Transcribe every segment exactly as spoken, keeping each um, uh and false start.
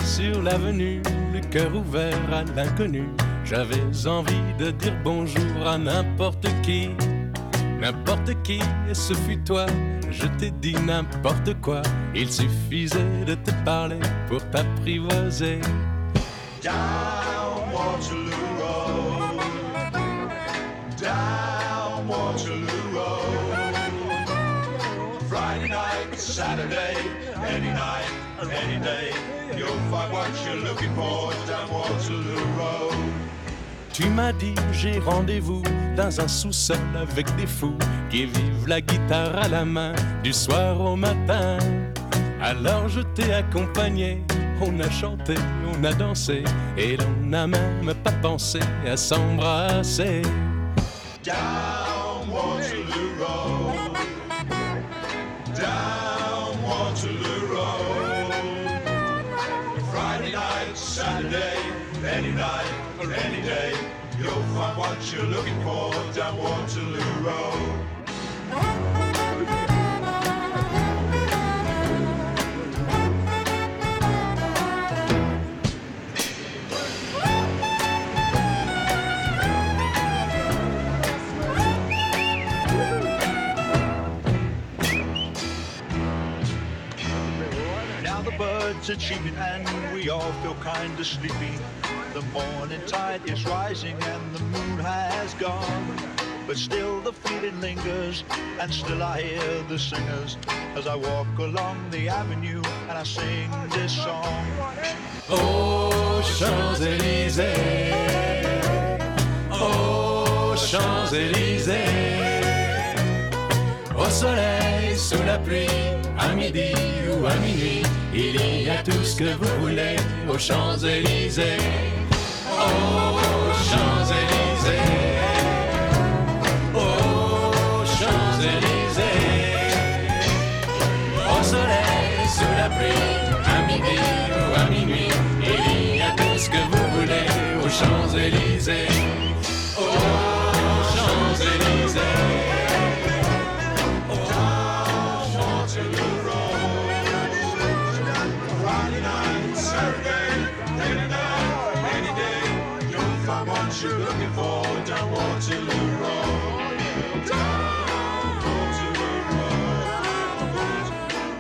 sur l'avenue, le cœur ouvert à l'inconnu. J'avais envie de dire bonjour à n'importe qui, n'importe qui, et ce fut toi. Je t'ai dit n'importe quoi, il suffisait de te parler pour t'apprivoiser. Down Waterloo Road, down Waterloo Road. Friday night, Saturday, any night, any day, you'll find what you're looking for down Waterloo Road. Tu m'as dit j'ai rendez-vous dans un sous-sol avec des fous qui vivent la guitare à la main du soir au matin. Alors je t'ai accompagné, on a chanté, on a dansé et l'on n'a même pas pensé à s'embrasser. Down Waterloo Road, down Waterloo Road. Friday night, Saturday, any night, any day, you'll find what you're looking for down Waterloo Road. Now the birds are cheeping and we all feel kind of sleepy. The morning tide is rising and the moon has gone, but still the feeling lingers and still I hear the singers as I walk along the avenue and I sing this song. Aux Champs-Élysées, aux Champs-Élysées, au soleil, sous la pluie, à midi ou à minuit, il y a tout ce que vous voulez aux Champs-Élysées. Aux Champs-Élysées, aux Champs-Élysées, au soleil, sous la pluie, à midi ou à minuit, il y a tout ce que vous voulez aux Champs-Élysées. Aux Champs-Élysées, aux Champs-Élysées. Friday night, Saturday, any night, any day, you'll find what you're looking for down Waterloo Road. Down Waterloo Road.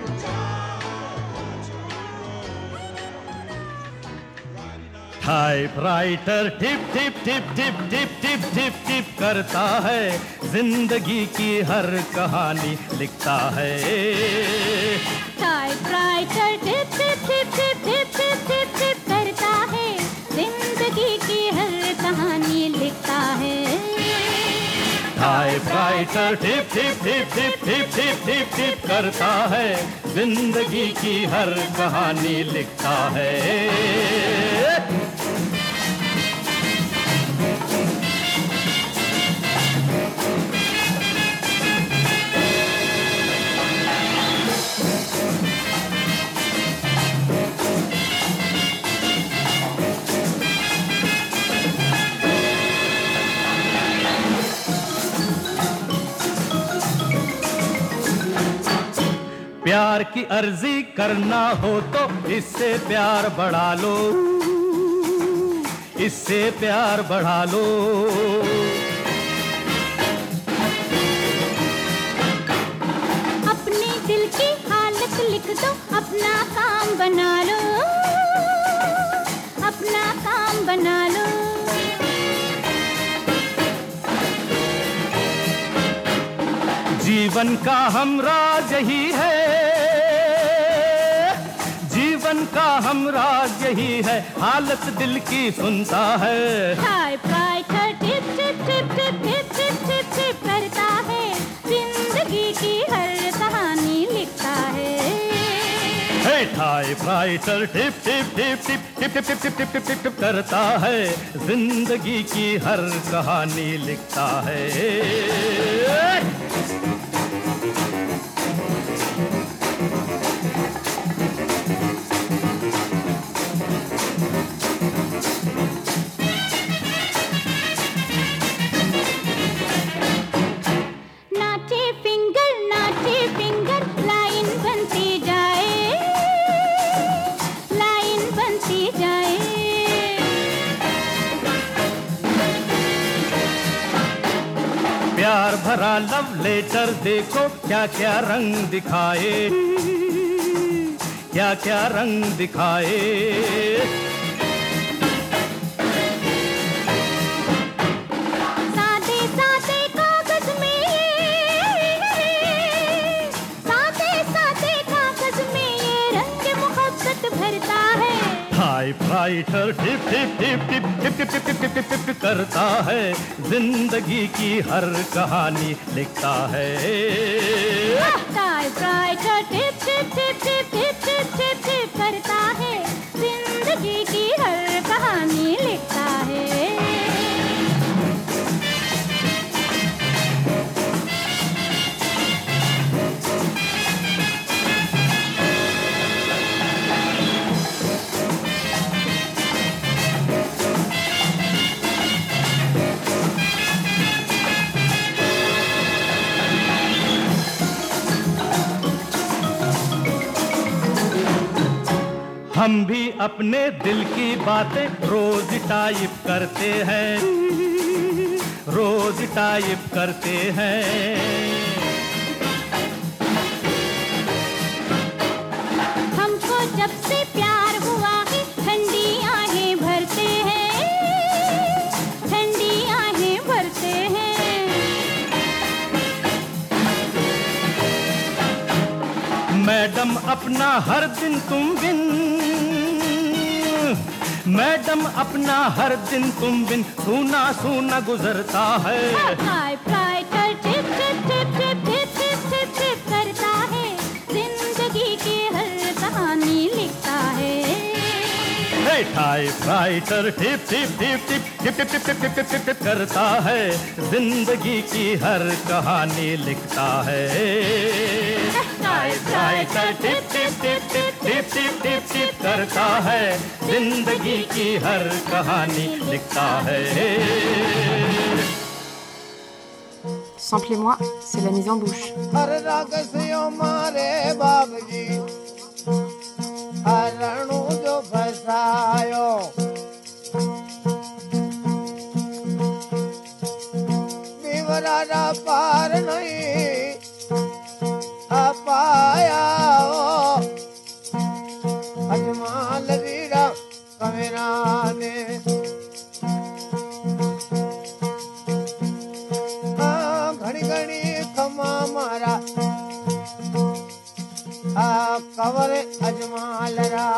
Typewriter टिप टिप टिप टिप टिप टिप टिप टिप करता है, जिंदगी की हर कहानी लिखता है। टाइपराइटर टिप टिप टिप टिप टिप टिप टिप टिप करता है, जिंदगी की हर कहानी लिखता है। टाइपराइटर टिप टिप टिप टिप टिप टिप टिप टिप करता है, जिंदगी की हर कहानी लिखता है। प्यार की अर्जी करना हो तो इससे प्यार बढ़ा लो, इससे प्यार बढ़ा लो। अपने दिल की हालत लिख दो, अपना काम बना लो, अपना काम बना लो। जीवन का हमराज यही है, जीवन का हमराज यही है, हालत दिल की सुनता है। टाइपराइटर टिप टिप टिप टिप टिप टिप टिप टिप करता है, जिंदगी की हर कहानी लिखता है। टाइपराइटर टिप टिप टिप टिप टिप टिप टिप टिप टिप टिप टिप करता है, जिंदगी की हर कहानी लिखता है। नाचे फिंगर नाचे फिंगर, लाइन बनती जाए, लाइन बनती भरा लव लेटर देखो क्या क्या रंग दिखाए, क्या क्या रंग दिखाए। सादे सादे कागज में ये, सादे सादे कागज में ये रंग मोहब्बत भरता है। टाइपराइटर टिप टिप टिप टिप टिप टिप टिप टिप टिप टिप करता है, जिंदगी की हर कहानी लिखता है। टाइपराइटर टिप टिप टिप टिप टिप टिप टिप टिप करता है, जिंदगी की हर कहानी लिखता है। हम भी अपने दिल की बातें रोज टाइप करते हैं, रोज टाइप करते हैं। हमको जब से प्यार हुआ है ठंडी आहें भरते हैं, ठंडी आहें भरते हैं। मैडम अपना हर दिन तुम बिन, मैडम अपना हर दिन तुम बिन सूना सूना गुजरता है। टाइपराइटर टिप टिप टिप टिप टिप टिप टिप टिप करता है, जिंदगी की हर कहानी लिखता है। टाइपराइटर टिप टिप टिप टिप टिप टिप टिप टिप टिप टिप टिप करता है, जिंदगी की हर कहानी लिखता है। टाइपराइटर टिप टिप टिप टिप टिप टिप टिप टिप करता है, जिंदगी की हर कहानी लिखता है। Samplez-moi, c'est la mise en bouche. हर राग से मारे बाबजी हरणू जो फसायो, विवरा पार नहीं पाया, अजमाल वीरा कमेरा ने घड़ी घड़ी खमा मारा कवर अजमाल रा।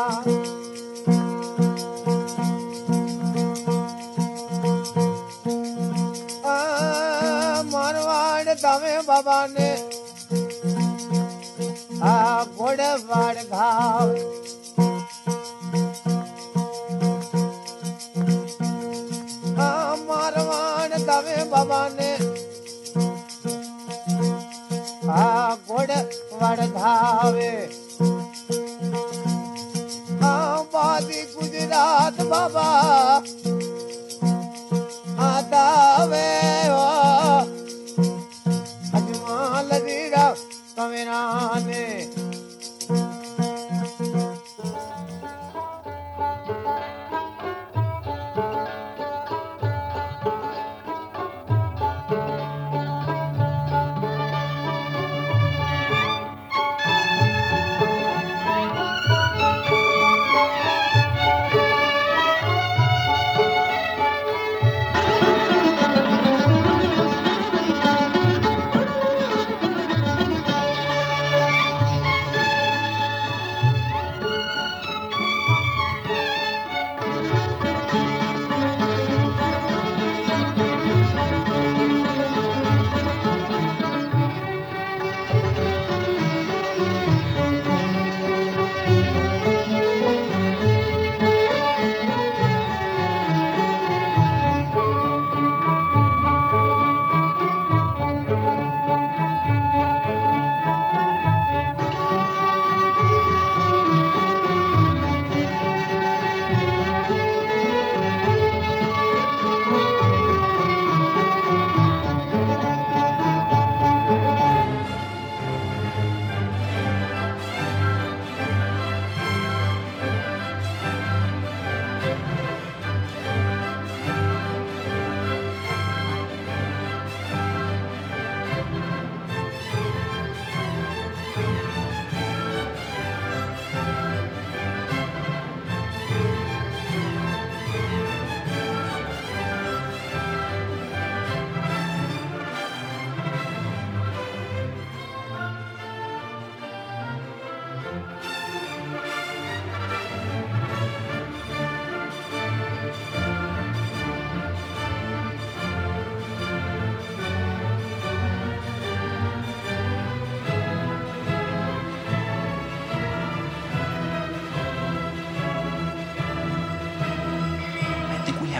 मारवाड़ दावे बाबा ने घोड़े वाड़ घाव, मारवाड़ दावे बाबा ने घोड़े वाड़ घावे। बादी गुजरात बाबा आदावे अजमाल वीरा कमेरा ने।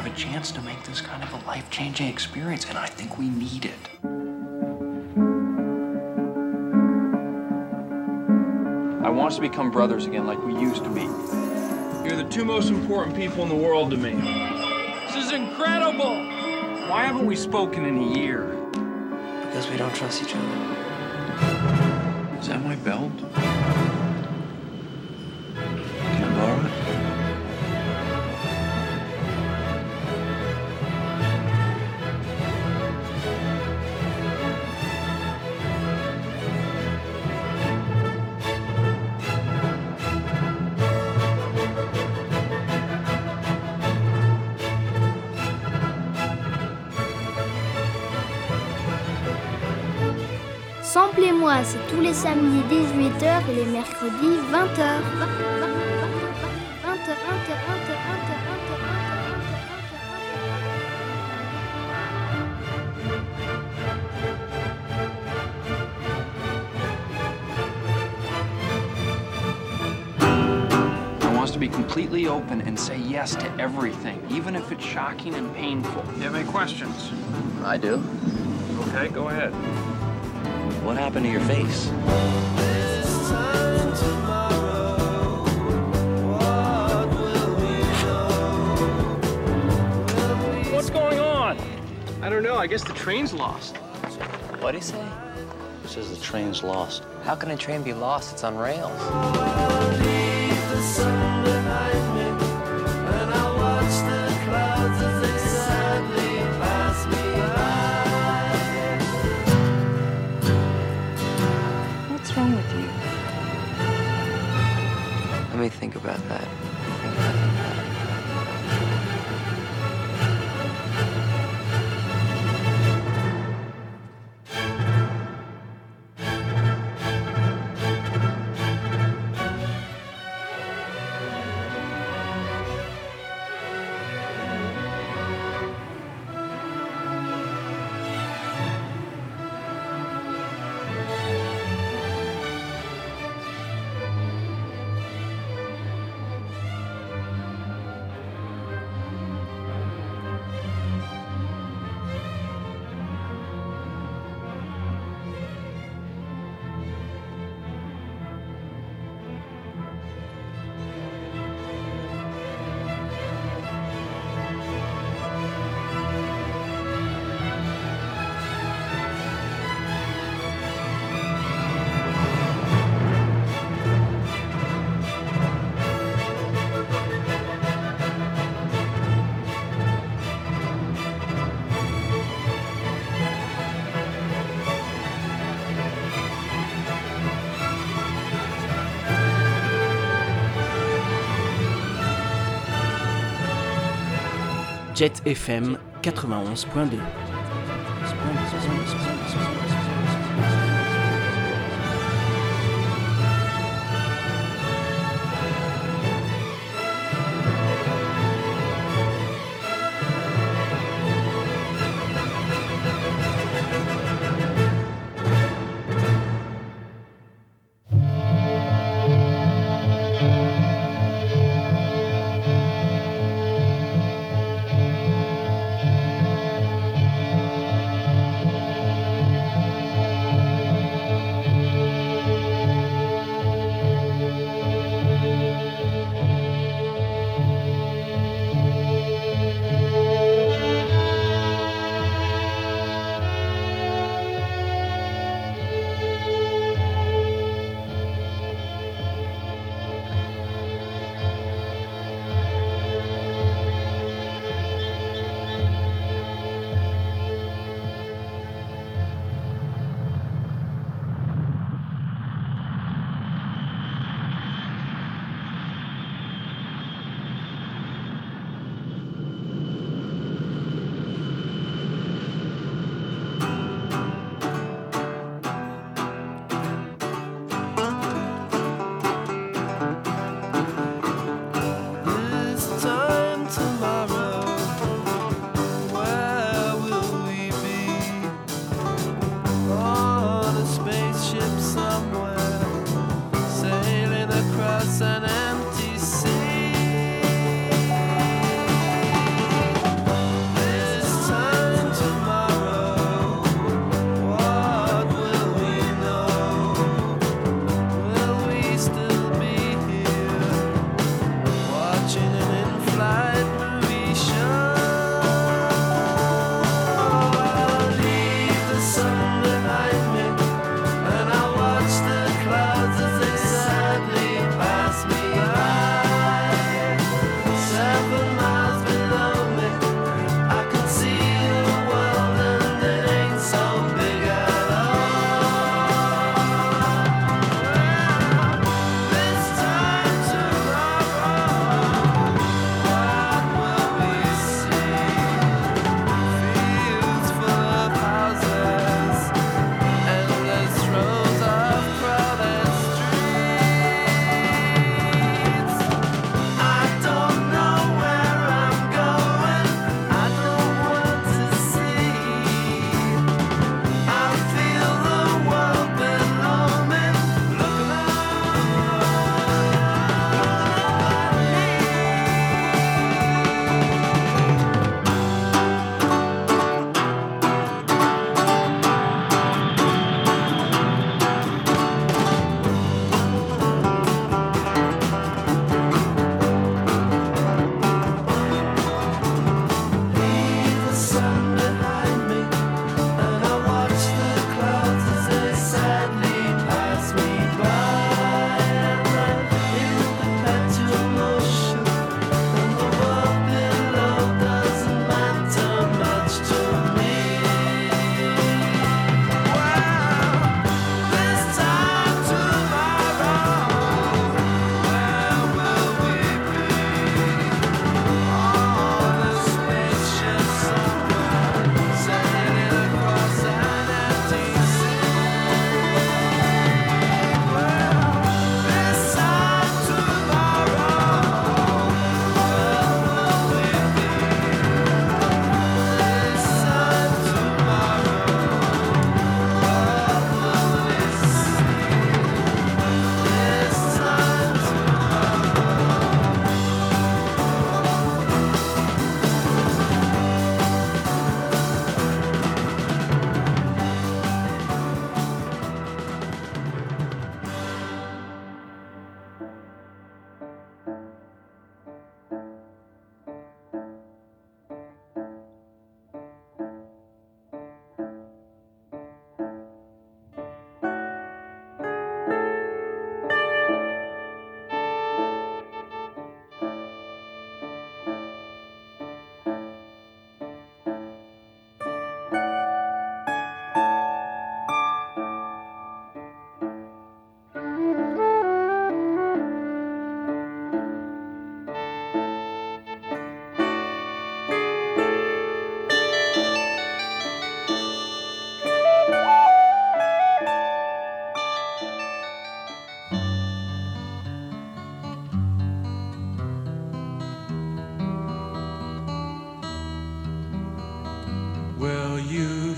a chance to make this kind of a life-changing experience, and I think we need it. I want us to become brothers again like we used to be. You're the two most important people in the world to me. This is incredible! Why haven't we spoken in a year? Because we don't trust each other. Is that my belt? Can I borrow it? Samplez-moi, c'est tous les samedis dix-huit heures et les mercredis vingt heures. I want us to be completely open and say yes to everything, even if it's shocking and painful. You have any questions? I do. Okay, go ahead. What happened to your face? What's going on? I don't know. I guess the train's lost. What'd he say? He says the train's lost. How can a train be lost? It's on rails. What's wrong with you? Let me think about that. Jet F M quatre-vingt-onze point deux.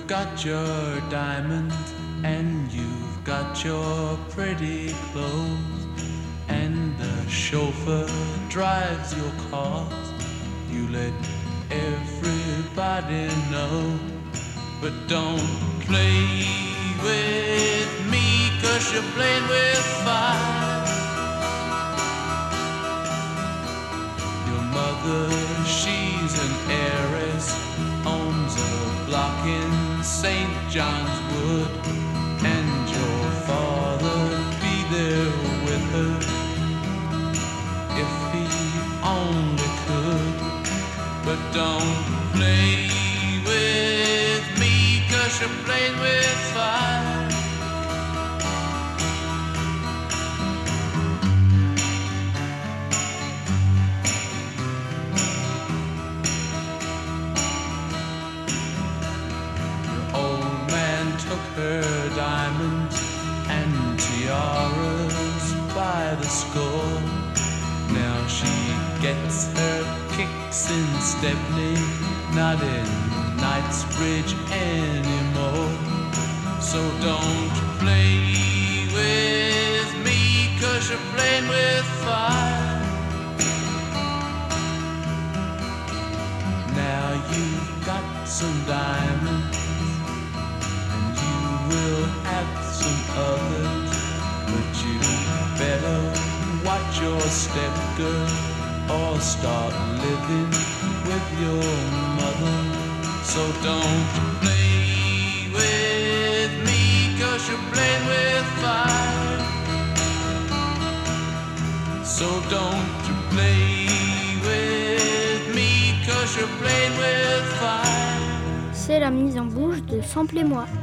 You've got your diamonds and you've got your pretty clothes, and the chauffeur drives your cars. You let everybody know, but don't play with me, 'cause you're playing with fire. Your mother, she's an heiress, owns a block in Saint John's Wood, and your father'd be there with her if he only could. But don't play with me, 'cause you're playing with fire. Her diamonds and tiaras by the score. Now she gets her kicks in Stepney, not in Knightsbridge anymore. So don't play with me, 'cause you're playing with fire. Now you've got some diamonds, we'll have some others, but you better watch your step, girl, or start living with your mother. So don't play with me, 'cause you're playing with fire. So don't you play with me, 'cause you're playing with fire. C'est la mise en bouche de Sample et moi.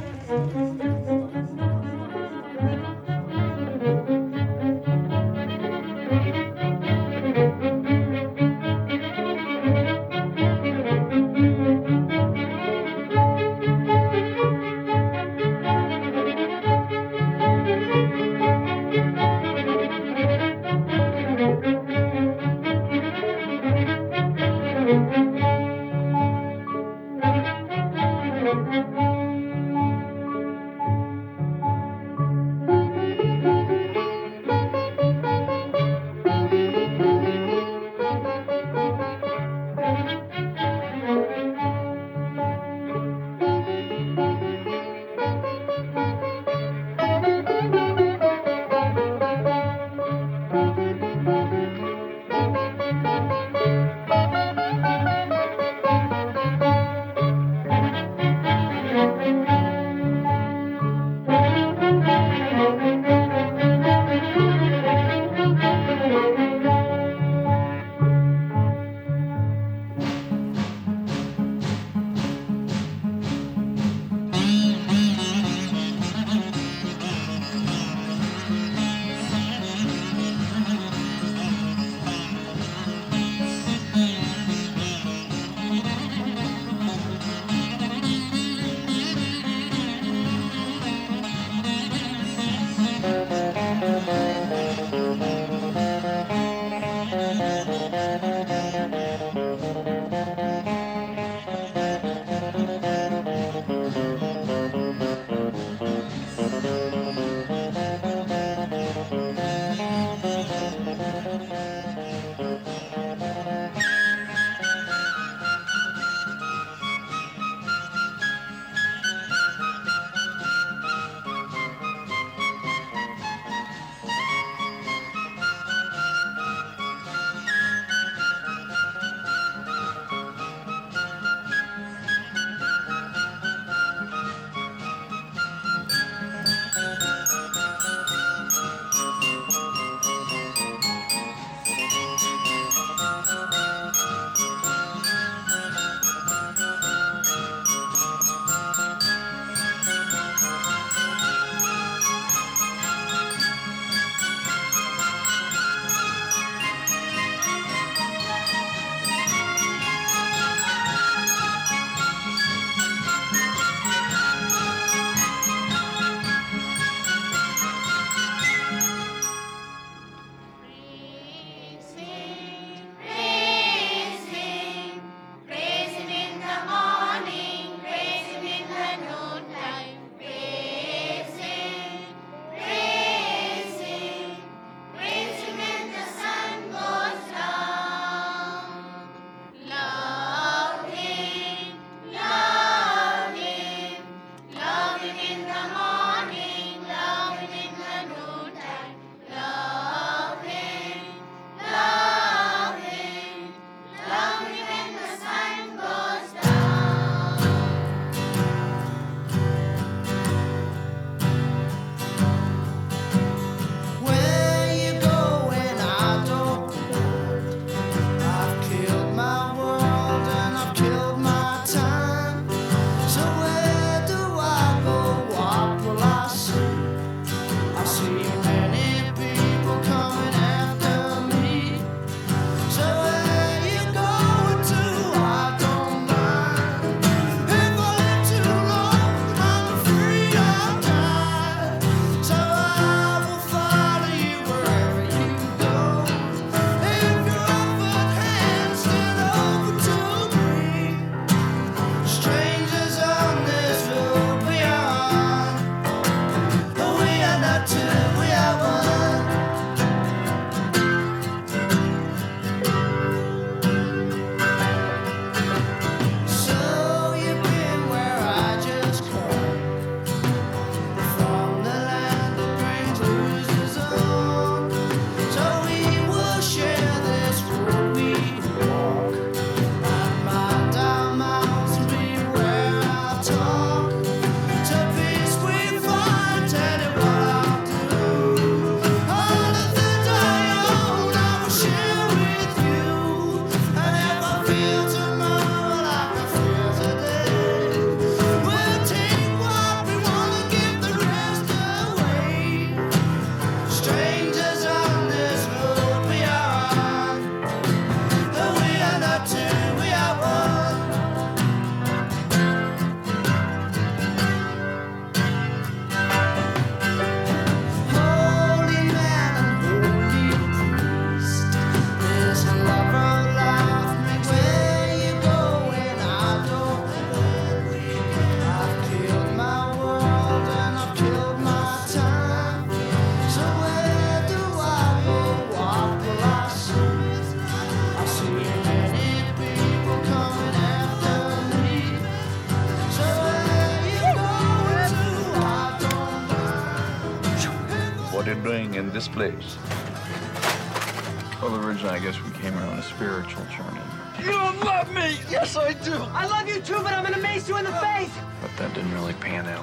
this place. Well, originally, I guess we came here on a spiritual journey. You don't love me! Yes, I do! I love you too, but I'm gonna mace you in the face! But that didn't really pan out.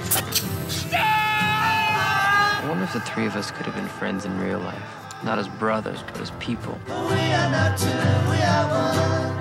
I wonder if the three of us could have been friends in real life. Not as brothers, but as people. We are not two, we are one.